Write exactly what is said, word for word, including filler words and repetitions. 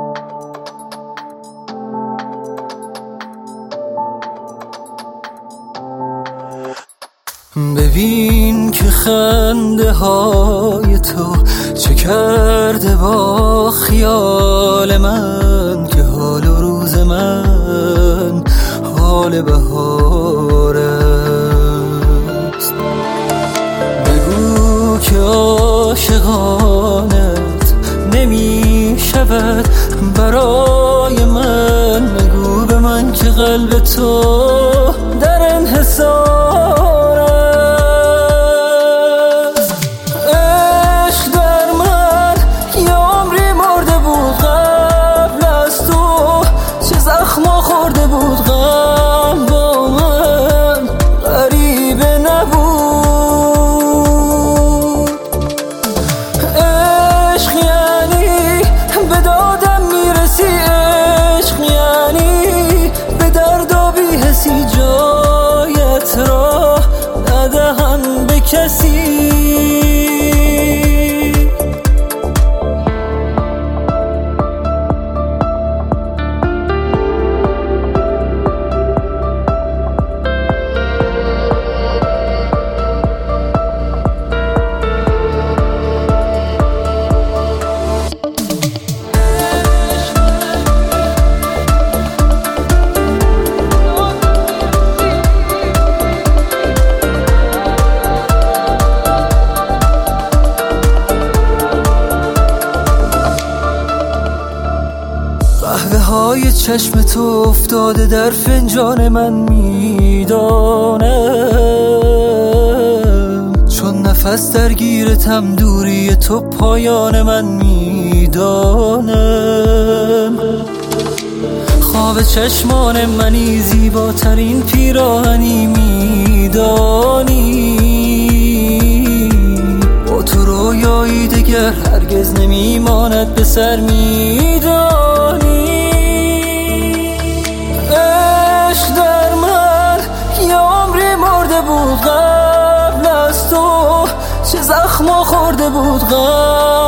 ببین که خنده های تو چه کرده با خیال من، که حال و روز من حال بهار است. بگو که عاشقانت نمی شود برای من، بگو به من که قلب تو در انحصار. جایت را ندهن به کسی. قهوه های چشم تو افتاده در فنجان من، میدانم چون نفس درگیرتم دوری تو پایان من، میدانم خواب چشمان منی زیباترین پیراهنی، میدانی با تو رویایی دگر هرگز نمیماند به سر، میدانی عشق در من یه عمری مرده بود قبل از تو، چه زخما خورده بود قبل